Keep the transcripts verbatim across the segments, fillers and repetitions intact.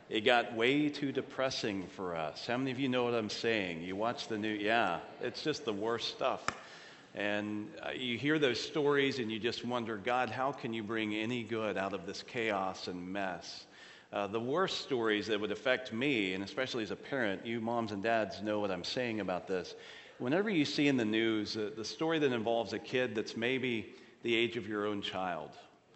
It got way too depressing for us. How many of you know what I'm saying? You watch the news, yeah, it's just the worst stuff. And uh, you hear those stories and you just wonder, God, how can you bring any good out of this chaos and mess? Uh, the worst stories that would affect me, and especially as a parent, you moms and dads know what I'm saying about this. Whenever you see in the news uh, the story that involves a kid that's maybe the age of your own child,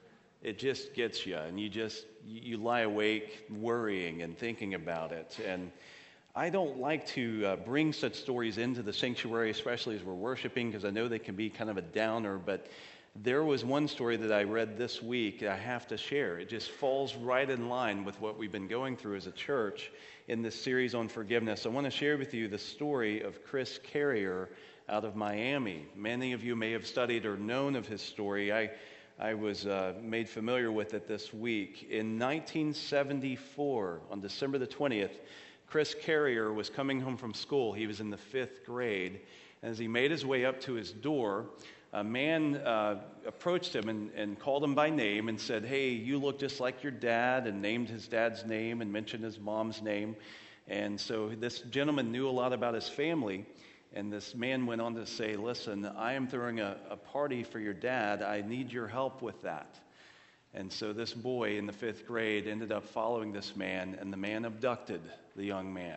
it just gets you, and you just, you lie awake worrying and thinking about it. And I don't like to uh, bring such stories into the sanctuary, especially as we're worshiping, because I know they can be kind of a downer, but there was one story that I read this week that I have to share. It just falls right in line with what we've been going through as a church in this series on forgiveness. I want to share with you the story of Chris Carrier out of Miami. Many of you may have studied or known of his story. I I was uh, made familiar with it this week. In nineteen seventy-four, on December the twentieth, Chris Carrier was coming home from school. He was in the fifth grade. And as he made his way up to his door, a man uh, approached him and, and called him by name and said, "Hey, you look just like your dad," and named his dad's name and mentioned his mom's name. And so this gentleman knew a lot about his family. And this man went on to say, "Listen, I am throwing a, a party for your dad. I need your help with that." And so this boy in the fifth grade ended up following this man, and the man abducted the young man,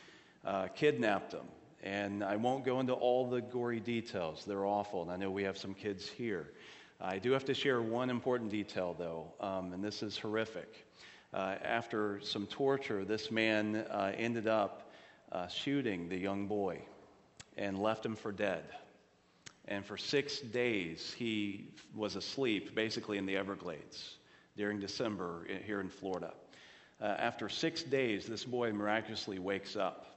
uh, kidnapped him. And I won't go into all the gory details. They're awful, and I know we have some kids here. I do have to share one important detail, though, um, and this is horrific. Uh, after some torture, this man uh, ended up uh, shooting the young boy and left him for dead. And for six days, he was asleep, basically in the Everglades, during December here in Florida. Uh, after six days, this boy miraculously wakes up,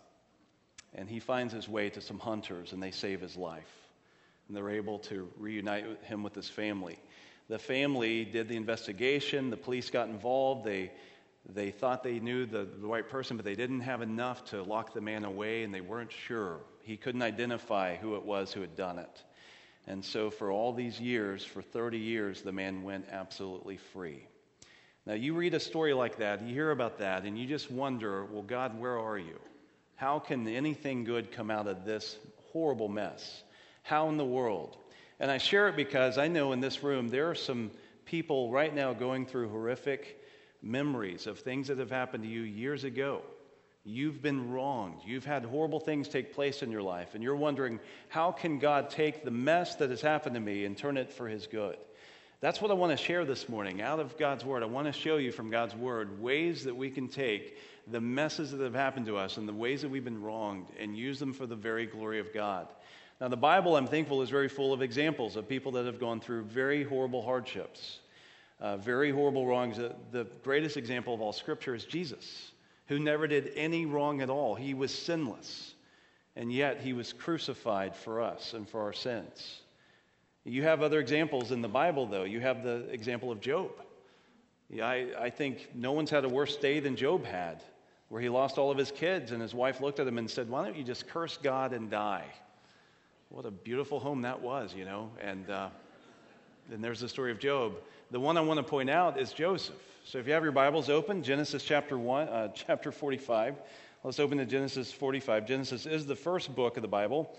and he finds his way to some hunters, and they save his life. And they're able to reunite him with his family. The family did the investigation. The police got involved. They They thought they knew the, the right person, but they didn't have enough to lock the man away, and they weren't sure. He couldn't identify who it was who had done it. And so for all these years, for thirty years, the man went absolutely free. Now, you read a story like that, you hear about that, and you just wonder, well, God, where are you? How can anything good come out of this horrible mess? How in the world? And I share it because I know in this room there are some people right now going through horrific memories of things that have happened to you years ago. You've been wronged. You've had horrible things take place in your life, and you're wondering, how can God take the mess that has happened to me and turn it for his good? That's what I want to share this morning out of God's Word. I want to show you from God's Word ways that we can take the messes that have happened to us and the ways that we've been wronged and use them for the very glory of God. Now, the Bible, I'm thankful, is very full of examples of people that have gone through very horrible hardships. Uh, very horrible wrongs. The, the greatest example of all Scripture is Jesus, who never did any wrong at all. He was sinless, and yet he was crucified for us and for our sins. You have other examples in the Bible, though. You have the example of Job. Yeah, I, I think no one's had a worse day than Job had, where he lost all of his kids, and his wife looked at him and said, "Why don't you just curse God and die?" What a beautiful home that was, you know. And uh, then there's the story of Job. The one I want to point out is Joseph. So if you have your Bibles open, Genesis chapter one, uh, chapter forty-five. Let's open to Genesis forty-five. Genesis is the first book of the Bible.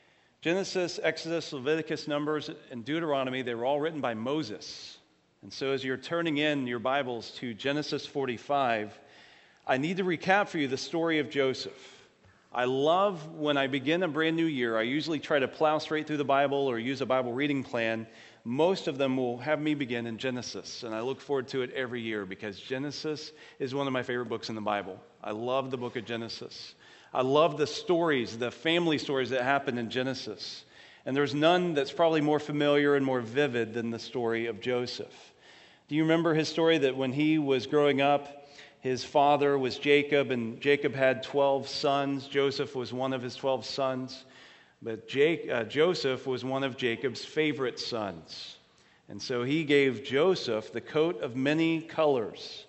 Genesis, Exodus, Leviticus, Numbers, and Deuteronomy, they were all written by Moses. And so as you're turning in your Bibles to Genesis forty-five, I need to recap for you the story of Joseph. I love when I begin a brand new year, I usually try to plow straight through the Bible or use a Bible reading plan. Most of them will have me begin in Genesis, and I look forward to it every year because Genesis is one of my favorite books in the Bible. I love the book of Genesis. I love the stories, the family stories that happen in Genesis. And there's none that's probably more familiar and more vivid than the story of Joseph. Do you remember his story that when he was growing up, his father was Jacob, and Jacob had twelve sons. Joseph was one of his twelve sons. But Jake, uh, Joseph was one of Jacob's favorite sons. And so he gave Joseph the coat of many colors.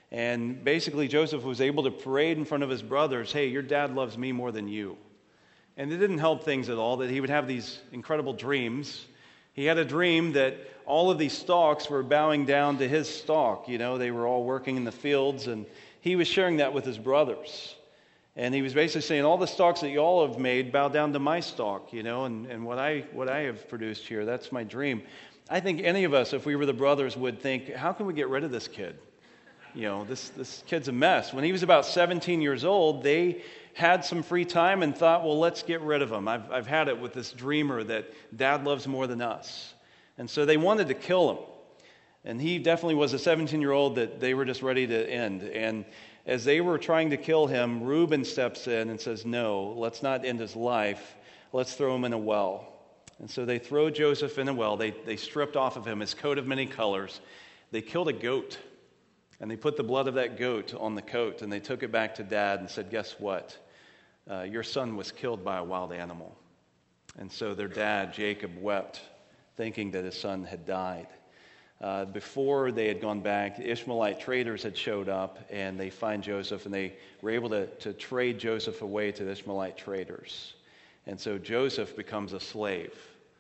And basically Joseph was able to parade in front of his brothers, "Hey, your dad loves me more than you." And it didn't help things at all that he would have these incredible dreams. He had a dream that all of these stalks were bowing down to his stalk. You know, they were all working in the fields, and he was sharing that with his brothers. And he was basically saying, all the stalks that y'all have made bow down to my stalk, you know, and, and what I what I have produced here, that's my dream. I think any of us, if we were the brothers, would think, how can we get rid of this kid? You know, this, this kid's a mess. When he was about seventeen years old, they had some free time and thought, well, let's get rid of him. I've, I've had it with this dreamer that Dad loves more than us. And so they wanted to kill him. And he definitely was a seventeen-year-old that they were just ready to end. And as they were trying to kill him, Reuben steps in and says, no, let's not end his life. Let's throw him in a well. And so they throw Joseph in a well. They, they stripped off of him his coat of many colors. They killed a goat. And they put the blood of that goat on the coat, and they took it back to Dad and said, guess what? Uh, your son was killed by a wild animal. And so their dad, Jacob, wept, thinking that his son had died. Uh, before they had gone back, the Ishmaelite traders had showed up, and they find Joseph, and they were able to, to trade Joseph away to the Ishmaelite traders. And so Joseph becomes a slave.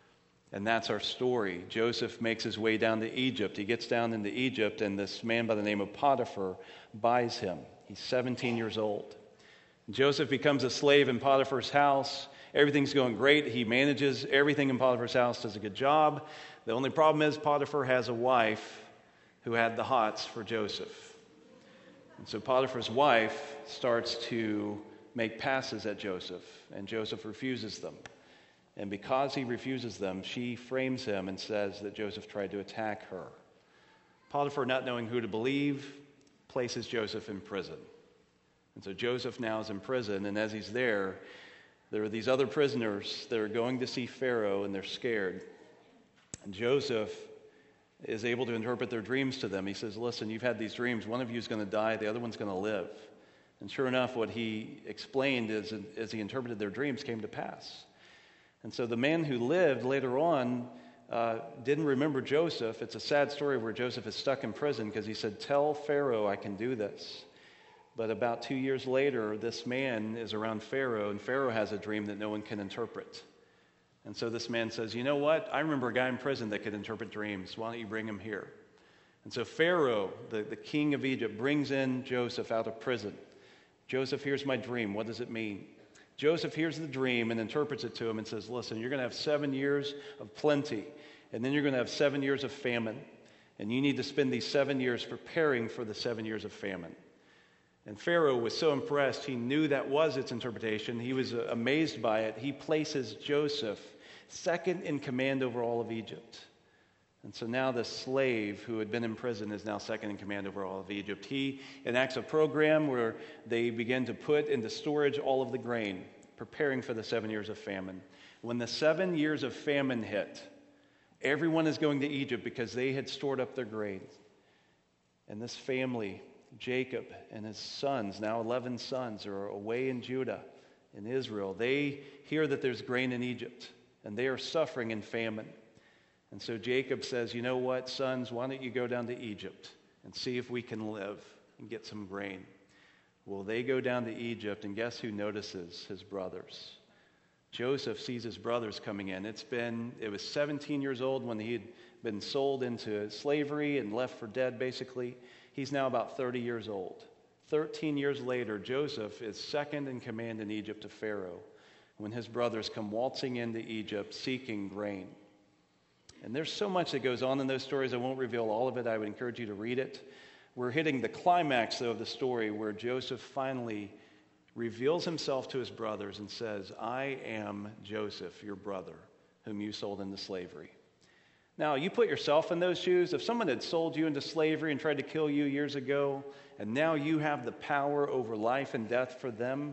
And that's our story. Joseph makes his way down to Egypt. He gets down into Egypt, and this man by the name of Potiphar buys him. He's seventeen years old. Joseph becomes a slave in Potiphar's house. Everything's going great. He manages everything in Potiphar's house, does a good job. The only problem is Potiphar has a wife who had the hots for Joseph. And so Potiphar's wife starts to make passes at Joseph, and Joseph refuses them. And because he refuses them, she frames him and says that Joseph tried to attack her. Potiphar, not knowing who to believe, places Joseph in prison. And so Joseph now is in prison, and as he's there, there are these other prisoners that are going to see Pharaoh, and they're scared. And Joseph is able to interpret their dreams to them. He says, listen, you've had these dreams. One of you is going to die. The other one's going to live. And sure enough, what he explained as, as he interpreted their dreams came to pass. And so the man who lived later on uh, didn't remember Joseph. It's a sad story where Joseph is stuck in prison because he said, tell Pharaoh I can do this. But about two years later, this man is around Pharaoh, and Pharaoh has a dream that no one can interpret. And so this man says, you know what? I remember a guy in prison that could interpret dreams. Why don't you bring him here? And so Pharaoh, the, the king of Egypt, brings in Joseph out of prison. Joseph, here's my dream. What does it mean? Joseph hears the dream and interprets it to him and says, listen, you're going to have seven years of plenty, and then you're going to have seven years of famine, and you need to spend these seven years preparing for the seven years of famine. And Pharaoh was so impressed, he knew that was its interpretation. He was amazed by it. He places Joseph second in command over all of Egypt. And so now the slave who had been in prison is now second in command over all of Egypt. He enacts a program where they begin to put into storage all of the grain, preparing for the seven years of famine. When the seven years of famine hit, everyone is going to Egypt because they had stored up their grain. And this family, Jacob and his sons, now eleven sons, are away in Judah, in Israel. They hear that there's grain in Egypt, and they are suffering in famine. And so Jacob says, you know what, sons, why don't you go down to Egypt and see if we can live and get some grain? Well, they go down to Egypt, and guess who notices? His brothers. Joseph sees his brothers coming in. It's been, it was seventeen years old when he had been sold into slavery and left for dead, basically. He's now about thirty years old. thirteen years later, Joseph is second in command in Egypt to Pharaoh when his brothers come waltzing into Egypt seeking grain. And there's so much that goes on in those stories. I won't reveal all of it. I would encourage you to read it. We're hitting the climax, though, of the story where Joseph finally reveals himself to his brothers and says, I am Joseph, your brother, whom you sold into slavery. Now, you put yourself in those shoes. If someone had sold you into slavery and tried to kill you years ago, and now you have the power over life and death for them,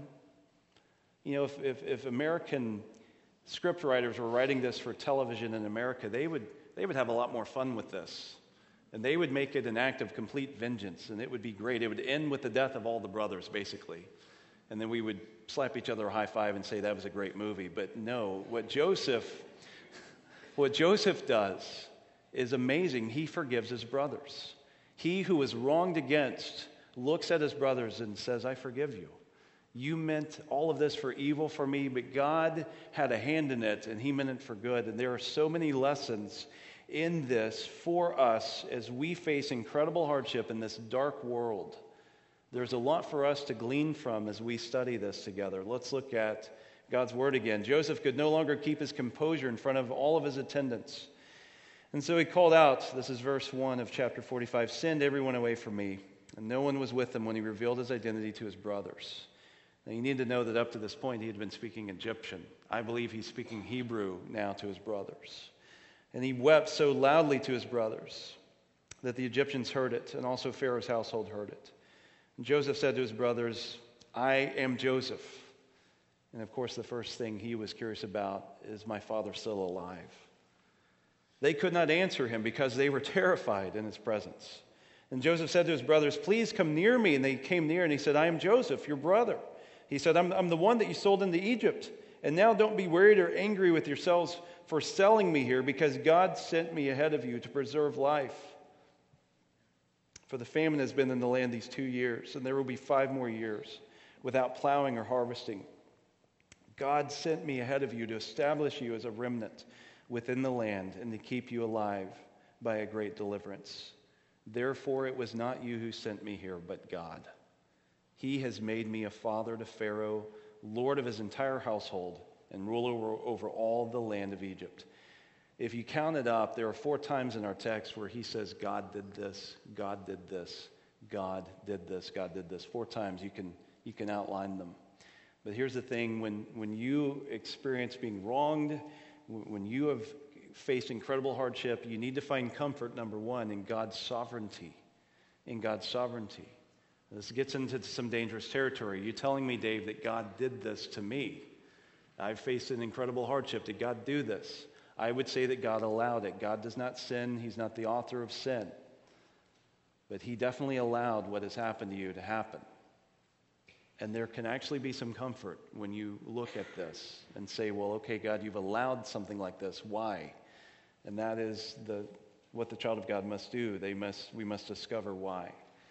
you know, if, if, if American script writers were writing this for television in America, they would they would have a lot more fun with this. And they would make it an act of complete vengeance, and it would be great. It would end with the death of all the brothers, basically. And then we would slap each other a high five and say that was a great movie. But no, what Joseph, what Joseph does is amazing. He forgives his brothers. He who was wronged against looks at his brothers and says, I forgive you. You meant all of this for evil for me, but God had a hand in it, and he meant it for good. And there are so many lessons in this for us as we face incredible hardship in this dark world. There's a lot for us to glean from as we study this together. Let's look at God's word again. Joseph could no longer keep his composure in front of all of his attendants. And so he called out, this is verse one of chapter forty-five, "Send everyone away from me." And no one was with him when he revealed his identity to his brothers. Now you need to know that up to this point he had been speaking Egyptian. I believe he's speaking Hebrew now to his brothers. And he wept so loudly to his brothers that the Egyptians heard it, and also Pharaoh's household heard it. And Joseph said to his brothers, "I am Joseph." And of course the first thing he was curious about is, my father still alive? They could not answer him because they were terrified in his presence. And Joseph said to his brothers, "Please come near me." And they came near, and he said, "I am Joseph, your brother." He said, I'm, I'm the one that you sold into Egypt. And now don't be worried or angry with yourselves for selling me here, because God sent me ahead of you to preserve life. For the famine has been in the land these two years, and there will be five more years without plowing or harvesting. God sent me ahead of you to establish you as a remnant within the land and to keep you alive by a great deliverance. Therefore it was not you who sent me here, but God. He has made me a father to Pharaoh, lord of his entire household, and ruler over, over all the land of Egypt. If you count it up, there are four times in our text where he says, God did this, God did this, God did this, God did this. Four times. You can, you can outline them. But here's the thing, when, when you experience being wronged, when you have faced incredible hardship, you need to find comfort, number one, in God's sovereignty. In God's sovereignty. This gets into some dangerous territory. You're telling me, Dave, that God did this to me. I've faced an incredible hardship. Did God do this? I would say that God allowed it. God does not sin. He's not the author of sin. But he definitely allowed what has happened to you to happen. And there can actually be some comfort when you look at this and say, well, okay, God, you've allowed something like this. Why? And that is the what the child of God must do. They must, we must discover why.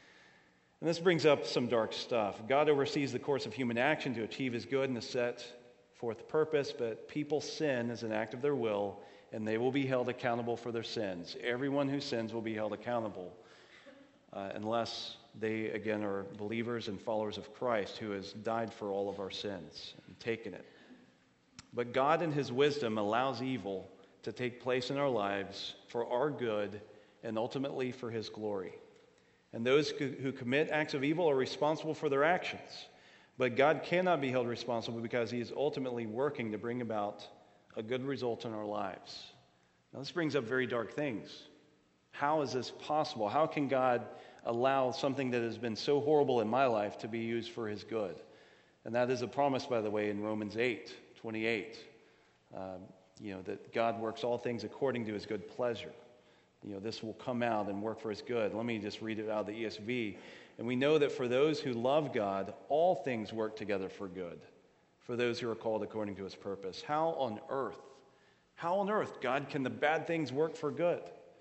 And this brings up some dark stuff. God oversees the course of human action to achieve his good and to set forth purpose, but people sin as an act of their will, and they will be held accountable for their sins. Everyone who sins will be held accountable, uh, unless they, again, are believers and followers of Christ, who has died for all of our sins and taken it. But God in his wisdom allows evil to take place in our lives for our good and ultimately for his glory. And those who commit acts of evil are responsible for their actions. But God cannot be held responsible because he is ultimately working to bring about a good result in our lives. Now, this brings up very dark things. How is this possible? How can God allow something that has been so horrible in my life to be used for his good? And that is a promise, by the way, in Romans eight twenty-eight. Um, you know, that God works all things according to his good pleasure. You know, this will come out and work for his good. Let me just read it out of the E S V. And we know that for those who love God, all things work together for good, for those who are called according to his purpose. How on earth, how on earth, God, can the bad things work for good?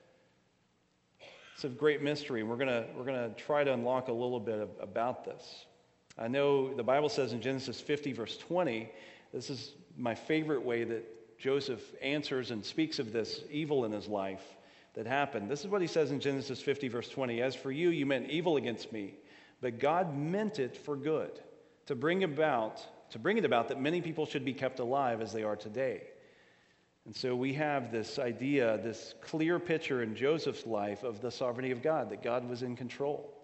It's a great mystery. We're gonna we're gonna try to unlock a little bit of, about this. I know the Bible says in Genesis fifty, verse twenty, this is my favorite way that Joseph answers and speaks of this evil in his life that happened. This is what he says in Genesis fifty, verse twenty. As for you, you meant evil against me, but God meant it for good, to bring about, to bring it about that many people should be kept alive as they are today. And so we have this idea, this clear picture in Joseph's life of the sovereignty of God, that God was in control.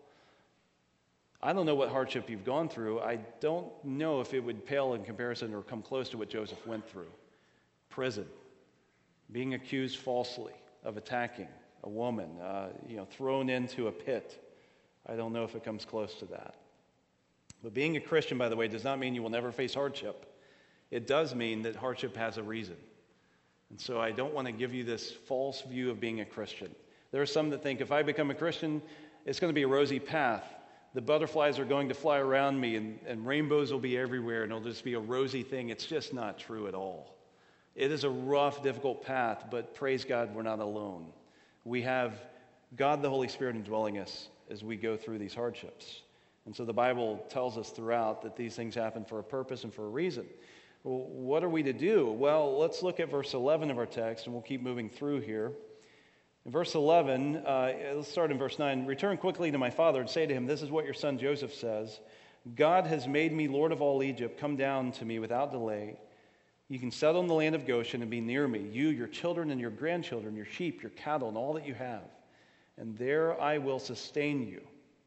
I don't know what hardship you've gone through. I don't know if it would pale in comparison or come close to what Joseph went through. Prison, being accused falsely of attacking a woman, uh, you know, thrown into a pit. I don't know if it comes close to that. But being a Christian, by the way, does not mean you will never face hardship. It does mean that hardship has a reason. And so I don't want to give you this false view of being a Christian. There are some that think if I become a Christian, it's going to be a rosy path. The butterflies are going to fly around me and, and rainbows will be everywhere and it'll just be a rosy thing. It's just not true at all. It is a rough, difficult path, but praise God, we're not alone. We have God the Holy Spirit indwelling us as we go through these hardships. And so the Bible tells us throughout that these things happen for a purpose and for a reason. Well, what are we to do? Well, let's look at verse eleven of our text, and we'll keep moving through here. In verse eleven, uh, let's start in verse nine. Return quickly to my father and say to him, this is what your son Joseph says. God has made me Lord of all Egypt. Come down to me without delay. You can settle in the land of Goshen and be near me, you, your children, and your grandchildren, your sheep, your cattle, and all that you have. And there I will sustain you.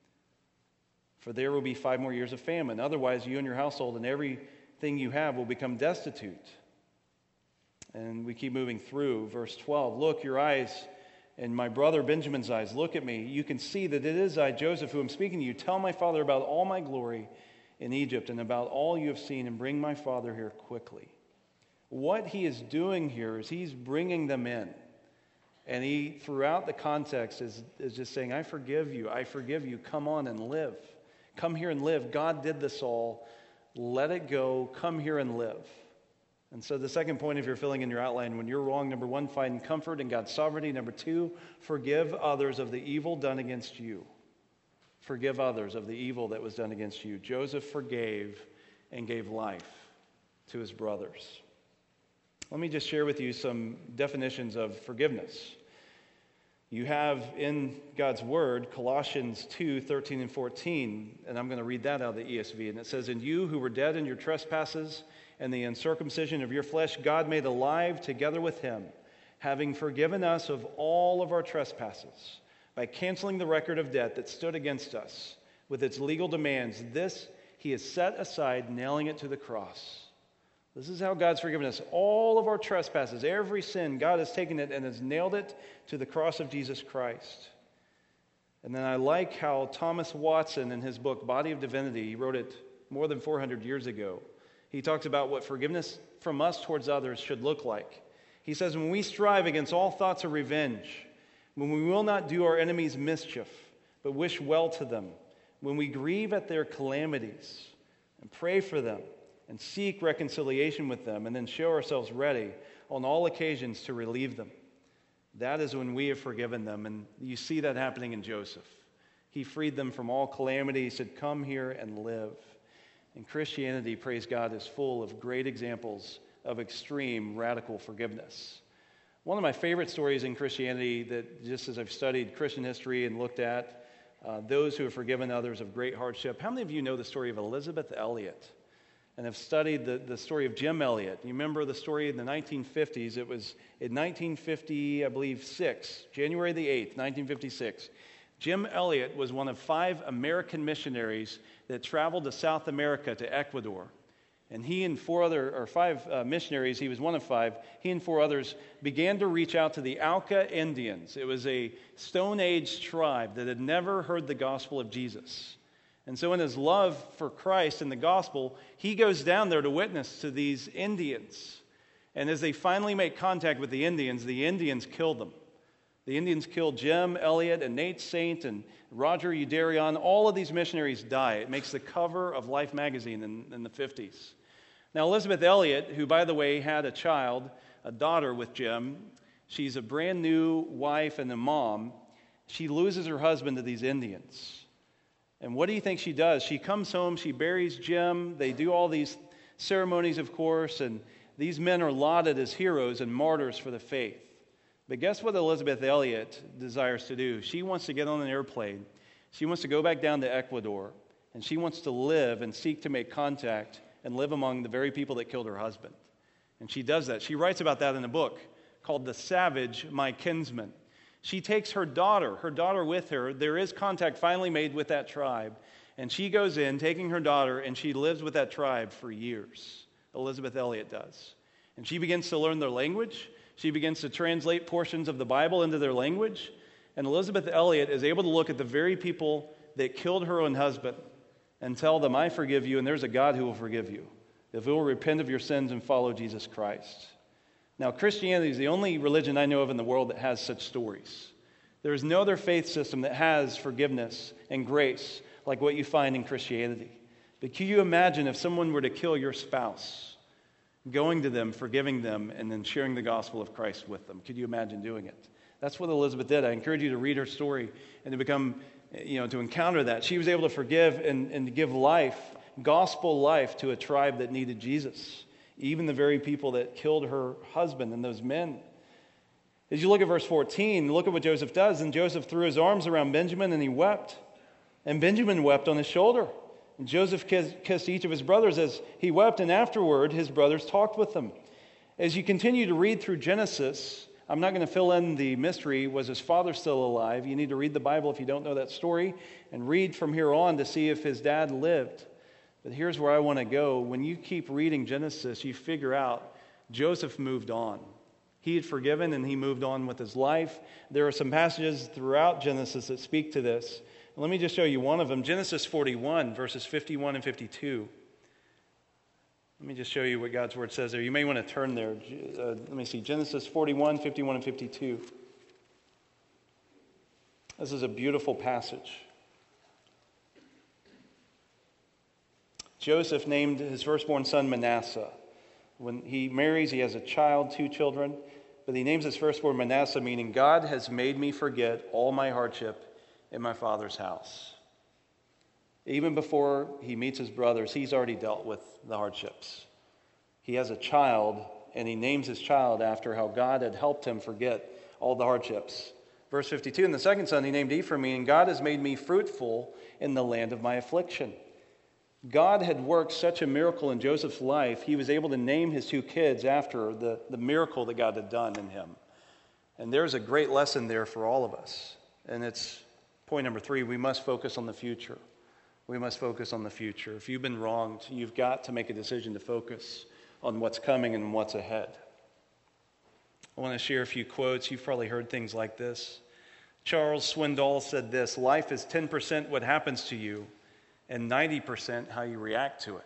For there will be five more years of famine. Otherwise, you and your household and everything you have will become destitute. And we keep moving through. Verse twelve, look, your eyes and my brother Benjamin's eyes, look at me. You can see that it is I, Joseph, who am speaking to you. Tell my father about all my glory in Egypt and about all you have seen, and bring my father here quickly. What he is doing here is he's bringing them in. And he, throughout the context, is, is just saying, I forgive you, I forgive you, come on and live. Come here and live. God did this all. Let it go. Come here and live. And so the second point, if you're filling in your outline, when you're wrong, number one, find comfort in God's sovereignty. Number two, forgive others of the evil done against you. Forgive others of the evil that was done against you. Joseph forgave and gave life to his brothers. Let me just share with you some definitions of forgiveness. You have in God's Word, Colossians two, thirteen and fourteen, and I'm going to read that out of the E S V, and it says, and you who were dead in your trespasses and the uncircumcision of your flesh, God made alive together with him, having forgiven us of all of our trespasses, by canceling the record of debt that stood against us with its legal demands. This he has set aside, nailing it to the cross. This is how God's forgiven us. All of our trespasses, every sin, God has taken it and has nailed it to the cross of Jesus Christ. And then I like how Thomas Watson, in his book, Body of Divinity, he wrote it more than four hundred years ago. He talks about what forgiveness from us towards others should look like. He says, when we strive against all thoughts of revenge, when we will not do our enemies mischief, but wish well to them, when we grieve at their calamities and pray for them, and seek reconciliation with them, and then show ourselves ready on all occasions to relieve them. That is when we have forgiven them. And you see that happening in Joseph. He freed them from all calamity. He said, come here and live. And Christianity, praise God, is full of great examples of extreme radical forgiveness. One of my favorite stories in Christianity that, just as I've studied Christian history and looked at uh, those who have forgiven others of great hardship, how many of you know the story of Elizabeth Elliot? And have studied the, the story of Jim Elliot. You remember the story in the nineteen fifties. It was in nineteen fifty, I believe, six, January the eighth, nineteen fifty-six. Jim Elliot was one of five American missionaries that traveled to South America, to Ecuador. And he and four other, or five uh, missionaries, he was one of five, he and four others began to reach out to the Auca Indians. It was a Stone Age tribe that had never heard the gospel of Jesus. And so in his love for Christ and the gospel, he goes down there to witness to these Indians. And as they finally make contact with the Indians, the Indians kill them. The Indians killed Jim Elliot and Nate Saint and Roger Udarion. All of these missionaries die. It makes the cover of Life magazine in, in the fifties. Now, Elizabeth Elliot, who, by the way, had a child, a daughter with Jim, she's a brand new wife and a mom. She loses her husband to these Indians. And what do you think she does? She comes home, she buries Jim. They do all these ceremonies, of course, and these men are lauded as heroes and martyrs for the faith. But guess what Elizabeth Elliot desires to do? She wants to get on an airplane. She wants to go back down to Ecuador, and she wants to live and seek to make contact and live among the very people that killed her husband. And she does that. She writes about that in a book called The Savage, My Kinsman. She takes her daughter, her daughter with her. There is contact finally made with that tribe. And she goes in, taking her daughter, and she lives with that tribe for years. Elizabeth Elliot does. And she begins to learn their language. She begins to translate portions of the Bible into their language. And Elizabeth Elliot is able to look at the very people that killed her own husband and tell them, I forgive you, and there's a God who will forgive you if you will repent of your sins and follow Jesus Christ. Now, Christianity is the only religion I know of in the world that has such stories. There is no other faith system that has forgiveness and grace like what you find in Christianity. But can you imagine if someone were to kill your spouse, going to them, forgiving them, and then sharing the gospel of Christ with them? Could you imagine doing it? That's what Elizabeth did. I encourage you to read her story and to become you know, to encounter that. She was able to forgive and, and to give life, gospel life, to a tribe that needed Jesus, even the very people that killed her husband and those men. As you look at verse fourteen, look at what Joseph does. And Joseph threw his arms around Benjamin and he wept. And Benjamin wept on his shoulder. And Joseph kissed each of his brothers as he wept, and afterward his brothers talked with them. As you continue to read through Genesis, I'm not going to fill in the mystery. Was his father still alive? You need to read the Bible if you don't know that story, and read from here on to see if his dad lived. But here's where I want to go. When you keep reading Genesis, you figure out Joseph moved on. He had forgiven and he moved on with his life. There are some passages throughout Genesis that speak to this. Let me just show you one of them. Genesis forty-one, verses fifty-one and fifty-two. Let me just show you what God's word says there. You may want to turn there. Uh, let me see. Genesis forty-one, fifty-one and fifty-two. This is a beautiful passage. Joseph named his firstborn son Manasseh. When he marries, he has a child, two children. But he names his firstborn Manasseh, meaning God has made me forget all my hardship in my father's house. Even before he meets his brothers, he's already dealt with the hardships. He has a child, and he names his child after how God had helped him forget all the hardships. Verse fifty-two, and the second son he named Ephraim, meaning God has made me fruitful in the land of my affliction. God had worked such a miracle in Joseph's life, he was able to name his two kids after the, the miracle that God had done in him. And there's a great lesson there for all of us. And it's point number three, we must focus on the future. We must focus on the future. If you've been wronged, you've got to make a decision to focus on what's coming and what's ahead. I want to share a few quotes. You've probably heard things like this. Charles Swindoll said this: life is ten percent what happens to you and ninety percent how you react to it.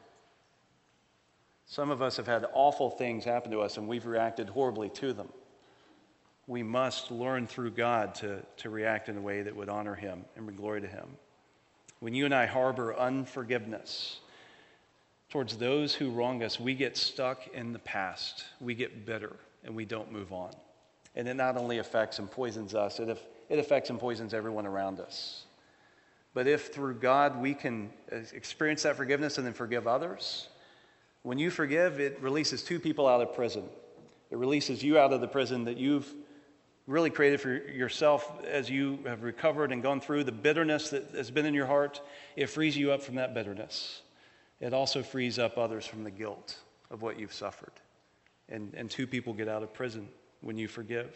Some of us have had awful things happen to us and we've reacted horribly to them. We must learn through God to, to react in a way that would honor him and bring glory to him. When you and I harbor unforgiveness towards those who wrong us, we get stuck in the past. We get bitter and we don't move on. And it not only affects and poisons us, it, it affects and poisons everyone around us. But if through God we can experience that forgiveness and then forgive others, when you forgive, it releases two people out of prison. It releases you out of the prison that you've really created for yourself as you have recovered and gone through the bitterness that has been in your heart. It frees you up from that bitterness. It also frees up others from the guilt of what you've suffered. And, and two people get out of prison when you forgive.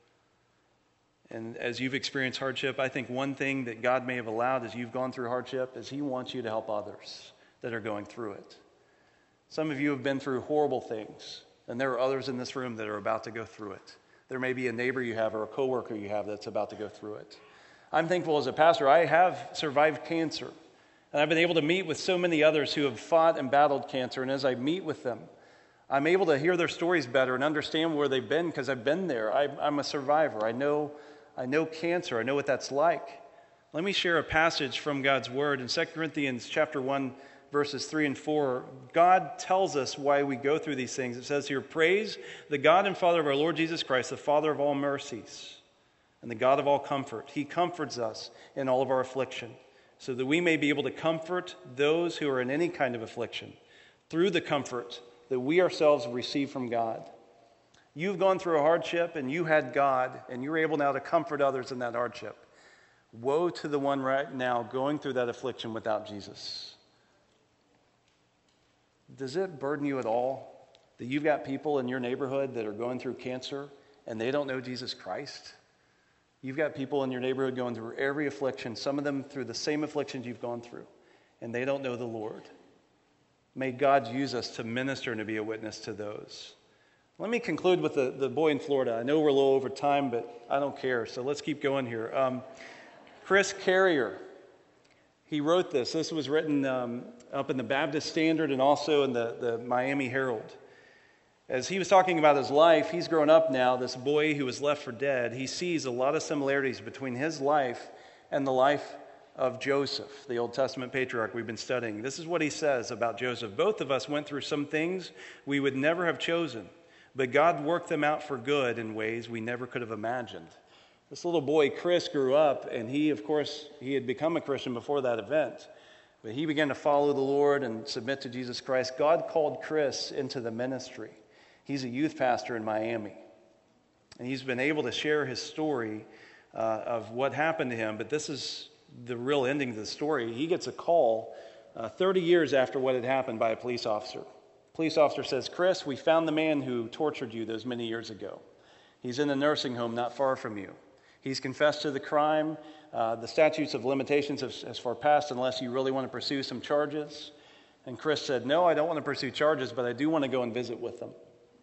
And as you've experienced hardship, I think one thing that God may have allowed as you've gone through hardship is he wants you to help others that are going through it. Some of you have been through horrible things, and there are others in this room that are about to go through it. There may be a neighbor you have or a coworker you have that's about to go through it. I'm thankful as a pastor, I have survived cancer. And I've been able to meet with so many others who have fought and battled cancer. And as I meet with them, I'm able to hear their stories better and understand where they've been because I've been there. I, I'm a survivor. I know, I know cancer. I know what that's like. Let me share a passage from God's Word. In Second Corinthians chapter one, verses three and four, God tells us why we go through these things. It says here, praise the God and Father of our Lord Jesus Christ, the Father of all mercies and the God of all comfort. He comforts us in all of our affliction, so that we may be able to comfort those who are in any kind of affliction through the comfort that we ourselves receive from God. You've gone through a hardship and you had God and you're able now to comfort others in that hardship. Woe to the one right now going through that affliction without Jesus. Does it burden you at all that you've got people in your neighborhood that are going through cancer and they don't know Jesus Christ? You've got people in your neighborhood going through every affliction, some of them through the same afflictions you've gone through, and they don't know the Lord. May God use us to minister and to be a witness to those. Let me conclude with the, the boy in Florida. I know we're a little over time, but I don't care, so let's keep going here. Um, Chris Carrier, he wrote this. This was written um, up in the Baptist Standard and also in the, the Miami Herald. As he was talking about his life, he's grown up now, this boy who was left for dead. He sees a lot of similarities between his life and the life of Joseph, the Old Testament patriarch we've been studying. This is what he says about Joseph. Both of us went through some things we would never have chosen, but God worked them out for good in ways we never could have imagined. This little boy, Chris, grew up, and he, of course, he had become a Christian before that event. But he began to follow the Lord and submit to Jesus Christ. God called Chris into the ministry. He's a youth pastor in Miami. And he's been able to share his story uh, of what happened to him. But this is the real ending of the story. He gets a call uh, thirty years after what had happened by a police officer. Police officer says, "Chris, we found the man who tortured you those many years ago. He's in a nursing home not far from you. He's confessed to the crime. Uh, the statutes of limitations have, has far passed unless you really want to pursue some charges." And Chris said, "No, I don't want to pursue charges, but I do want to go and visit with them."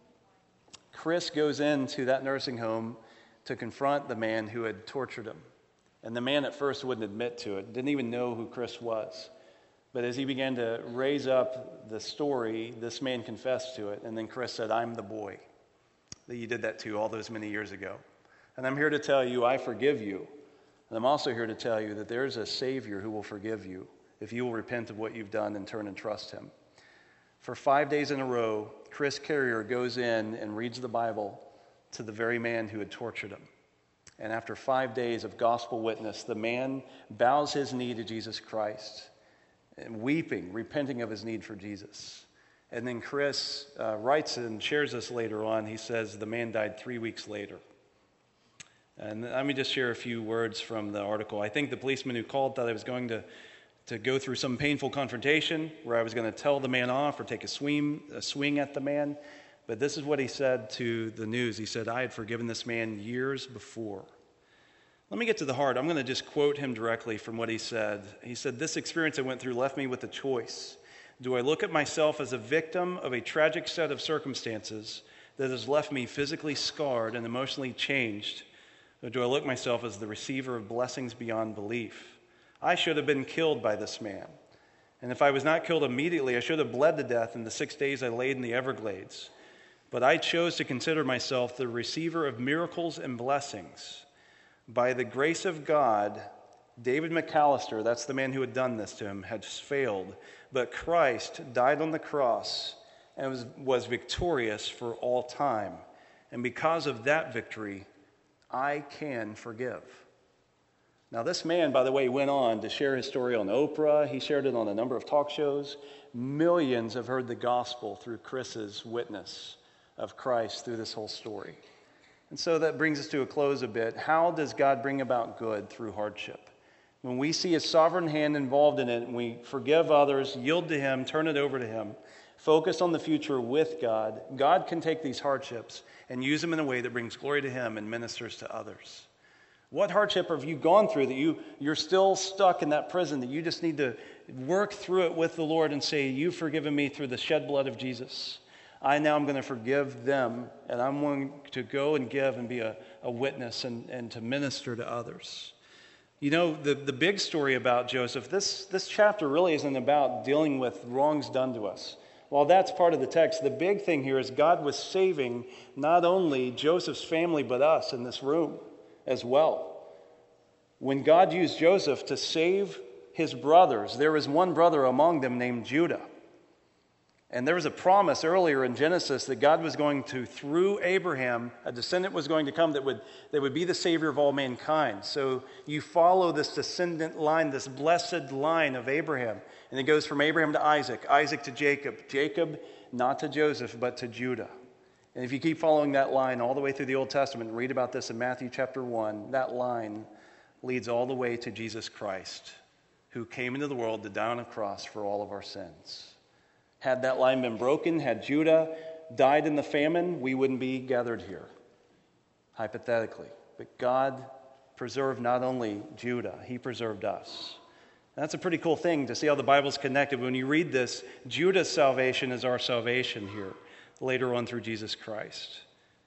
Chris goes into that nursing home to confront the man who had tortured him. And the man at first wouldn't admit to it, didn't even know who Chris was. But as he began to raise up the story, this man confessed to it. And then Chris said, "I'm the boy that you did that to all those many years ago. And I'm here to tell you, I forgive you. And I'm also here to tell you that there's a Savior who will forgive you if you will repent of what you've done and turn and trust him." For five days in a row, Chris Carrier goes in and reads the Bible to the very man who had tortured him. And after five days of gospel witness, the man bows his knee to Jesus Christ, and weeping, repenting of his need for Jesus. And then Chris uh, writes and shares this later on. He says the man died three weeks later. And let me just share a few words from the article. I think the policeman who called thought I was going to, to go through some painful confrontation where I was going to tell the man off or take a swing, a swing at the man. But this is what he said to the news. He said, "I had forgiven this man years before." Let me get to the heart. I'm going to just quote him directly from what he said. He said, "This experience I went through left me with a choice. Do I look at myself as a victim of a tragic set of circumstances that has left me physically scarred and emotionally changed? Or do I look at myself as the receiver of blessings beyond belief? I should have been killed by this man. And if I was not killed immediately, I should have bled to death in the six days I laid in the Everglades. But I chose to consider myself the receiver of miracles and blessings. By the grace of God, David McAllister, that's the man who had done this to him, had failed. But Christ died on the cross and was, was victorious for all time. And because of that victory, I can forgive." Now, this man, by the way, went on to share his story on Oprah. He shared it on a number of talk shows. Millions have heard the gospel through Chris's witness of Christ through this whole story. And so that brings us to a close a bit. How does God bring about good through hardship? When we see his sovereign hand involved in it, and we forgive others, yield to him, turn it over to him, focus on the future with God, God can take these hardships and use them in a way that brings glory to him and ministers to others. What hardship have you gone through that you, you're still stuck in that prison, that you just need to work through it with the Lord and say, "You've forgiven me through the shed blood of Jesus. I now am going to forgive them, and I'm going to go and give and be a, a witness and, and to minister to others." You know, the, the big story about Joseph, this, this chapter really isn't about dealing with wrongs done to us. While that's part of the text, the big thing here is God was saving not only Joseph's family, but us in this room as well. When God used Joseph to save his brothers, there was one brother among them named Judah. And there was a promise earlier in Genesis that God was going to, through Abraham, a descendant was going to come that would, that would be the Savior of all mankind. So you follow this descendant line, this blessed line of Abraham. And it goes from Abraham to Isaac, Isaac to Jacob, Jacob not to Joseph, but to Judah. And if you keep following that line all the way through the Old Testament, and read about this in Matthew chapter one, that line leads all the way to Jesus Christ, who came into the world to die on a cross for all of our sins. Had that line been broken, had Judah died in the famine, we wouldn't be gathered here, hypothetically. But God preserved not only Judah, he preserved us. And that's a pretty cool thing to see how the Bible's connected. When you read this, Judah's salvation is our salvation here, later on through Jesus Christ.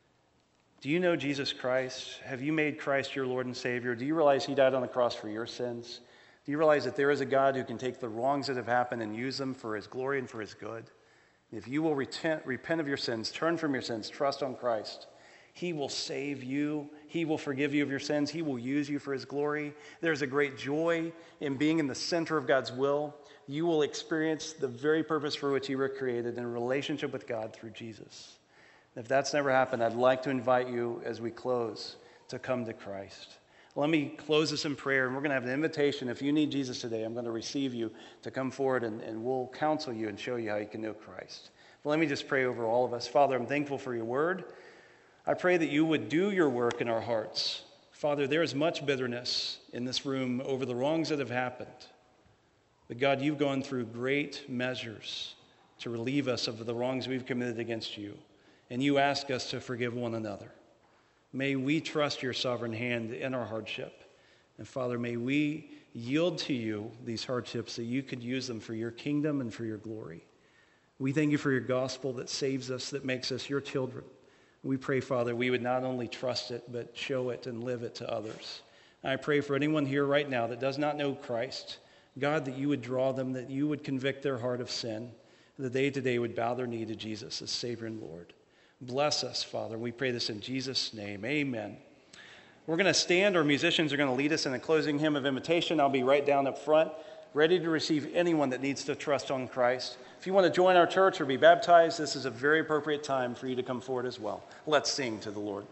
Do you know Jesus Christ? Have you made Christ your Lord and Savior? Do you realize he died on the cross for your sins? Do you realize that there is a God who can take the wrongs that have happened and use them for his glory and for his good? If you will repent, repent of your sins, turn from your sins, trust on Christ, he will save you. He will forgive you of your sins. He will use you for his glory. There's a great joy in being in the center of God's will. You will experience the very purpose for which you were created in a relationship with God through Jesus. If that's never happened, I'd like to invite you as we close to come to Christ. Let me close this in prayer, and we're going to have an invitation. If you need Jesus today, I'm going to receive you to come forward, and, and we'll counsel you and show you how you can know Christ. But let me just pray over all of us. Father, I'm thankful for your word. I pray that you would do your work in our hearts. Father, there is much bitterness in this room over the wrongs that have happened. But God, you've gone through great measures to relieve us of the wrongs we've committed against you. And you ask us to forgive one another. May we trust your sovereign hand in our hardship. And Father, may we yield to you these hardships that you could use them for your kingdom and for your glory. We thank you for your gospel that saves us, that makes us your children. We pray, Father, we would not only trust it, but show it and live it to others. I pray for anyone here right now that does not know Christ, God, that you would draw them, that you would convict their heart of sin, that they today would bow their knee to Jesus as Savior and Lord. Bless us, Father. We pray this in Jesus' name. Amen. We're going to stand. Our musicians are going to lead us in a closing hymn of invitation. I'll be right down up front, ready to receive anyone that needs to trust on Christ. If you want to join our church or be baptized, this is a very appropriate time for you to come forward as well. Let's sing to the Lord.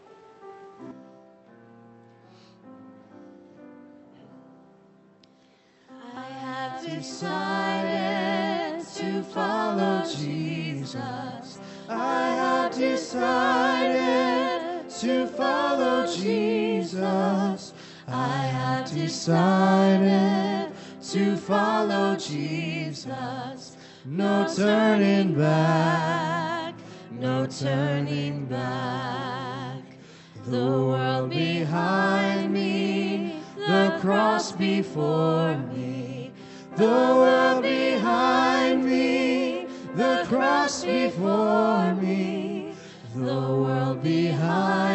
I have decided to follow Jesus. I have decided to follow Jesus. I have decided to follow Jesus. No turning back, no turning back. The world behind me, the cross before me. The world behind me, the cross before me. The world behind